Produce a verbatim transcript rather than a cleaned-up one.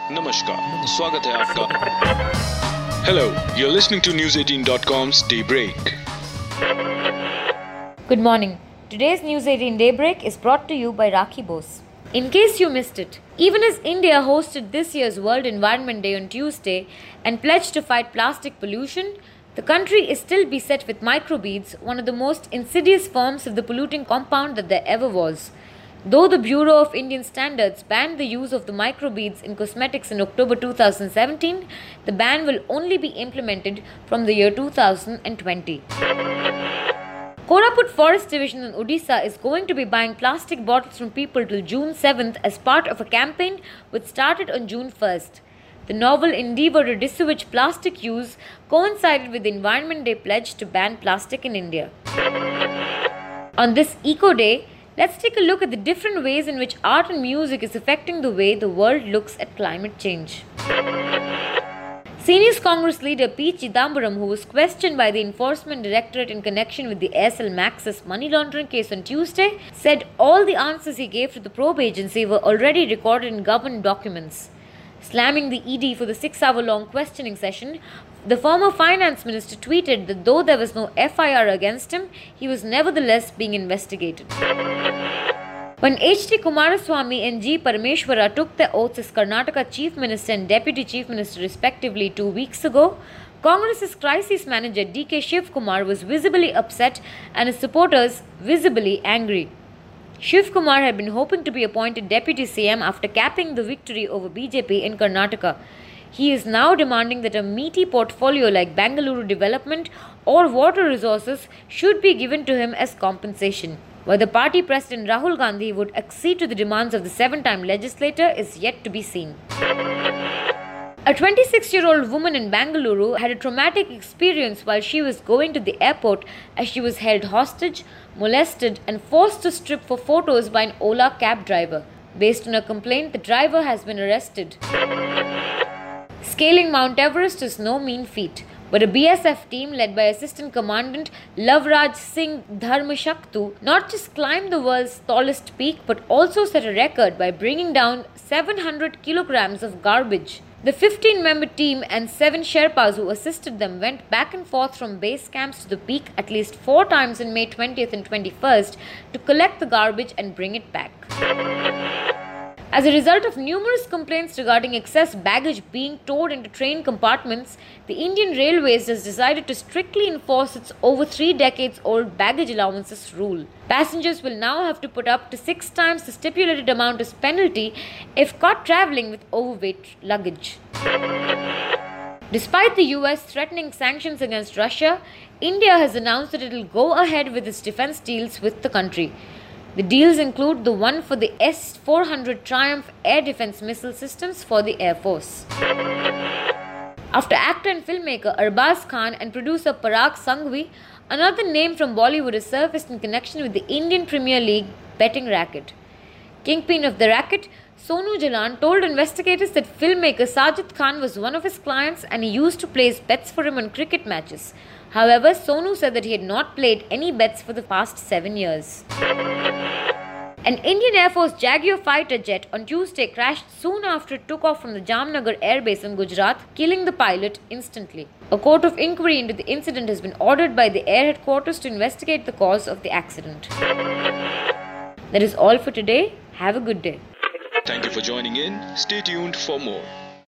नमस्कार, स्वागत है आपका. Hello, you're listening to News eighteen dot com's Daybreak. Good morning. Today's News eighteen Daybreak is brought to you by Rakhi Bose. In case you missed it, even as India hosted this year's World Environment Day on Tuesday and pledged to fight plastic pollution, the country is still beset with microbeads, one of the most insidious forms of the polluting compound that there ever was. Though the Bureau of Indian Standards banned the use of the microbeads in cosmetics in October two thousand seventeen, the ban will only be implemented from the year two thousand twenty. Koraput Forest Division in Odisha is going to be buying plastic bottles from people till June seventh as part of a campaign which started on June first. The novel endeavour to discourage plastic use coincided with the Environment Day pledge to ban plastic in India. On this Eco Day, let's take a look at the different ways in which art and music is affecting the way the world looks at climate change. Senior Congress leader P. Chidambaram, who was questioned by the Enforcement Directorate in connection with the Aircel Maxis money laundering case on Tuesday, said all the answers he gave to the probe agency were already recorded in government documents. Slamming the E D for the six-hour-long questioning session, the former finance minister tweeted that though there was no F I R against him, he was nevertheless being investigated. When H D Kumaraswamy and G. Parameshwara took their oaths as Karnataka Chief Minister and Deputy Chief Minister respectively two weeks ago, Congress's crisis manager D K Shiv Kumar was visibly upset and his supporters visibly angry. Shiv Kumar had been hoping to be appointed Deputy C M after capping the victory over B J P in Karnataka. He is now demanding that a meaty portfolio like Bengaluru development or water resources should be given to him as compensation. Whether party president Rahul Gandhi would accede to the demands of the seven-time legislator is yet to be seen. A twenty-six-year-old woman in Bengaluru had a traumatic experience while she was going to the airport as she was held hostage, molested and forced to strip for photos by an Ola cab driver. Based on a complaint, the driver has been arrested. Scaling Mount Everest is no mean feat, but a B S F team led by Assistant Commandant Lavraj Singh Dharmashaktu not just climbed the world's tallest peak but also set a record by bringing down seven hundred kilograms of garbage. The fifteen-member team and seven Sherpas who assisted them went back and forth from base camps to the peak at least four times in May twentieth and twenty-first to collect the garbage and bring it back. As a result of numerous complaints regarding excess baggage being towed into train compartments, the Indian Railways has decided to strictly enforce its over three decades old baggage allowances rule. Passengers will now have to put up to six times the stipulated amount as penalty if caught travelling with overweight luggage. Despite the U S threatening sanctions against Russia, India has announced that it will go ahead with its defence deals with the country. The deals include the one for the S four hundred Triumph air defense missile systems for the Air Force. After actor and filmmaker Arbaz Khan and producer Parag Sanghvi, another name from Bollywood has surfaced in connection with the Indian Premier League betting racket. Kingpin of the racket, Sonu Jalan, told investigators that filmmaker Sajid Khan was one of his clients and he used to place bets for him on cricket matches. However, Sonu said that he had not played any bets for the past seven years. An Indian Air Force Jaguar fighter jet on Tuesday crashed soon after it took off from the Jamnagar Air Base in Gujarat, killing the pilot instantly. A court of inquiry into the incident has been ordered by the Air Headquarters to investigate the cause of the accident. That is all for today. Have a good day. Thank you for joining in. Stay tuned for more.